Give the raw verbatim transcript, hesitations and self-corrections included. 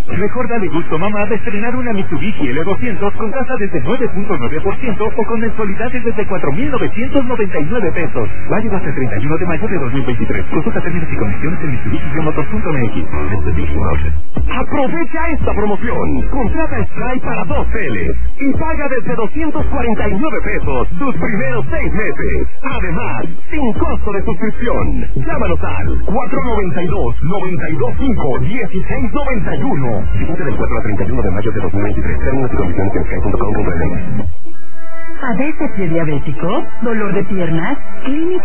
Mejor dale gusto, mamá, de estrenar una Mitsubishi L doscientos con tasa desde nueve punto nueve por ciento o con mensualidades desde cuatro mil novecientos noventa y nueve pesos. Válido hasta el treinta y uno de mayo de dos mil veintitrés. Consulta términos y condiciones en mitsubishi motors punto m x. Aprovecha esta promoción. Contrata Sky para dos teles y paga desde doscientos cuarenta y nueve pesos tus primeros seis meses. Además, sin costo de suscripción. Llámanos al cuatro noventa y dos, noventa y dos cinco, dieciséis noventa y uno. Vigencia del cuatro al treinta y uno de mayo de dos mil veintitrés. Términos y condiciones en sky punto com punto m x. ¿Padece prediabético? ¿Dolor de piernas? ¿Clínica?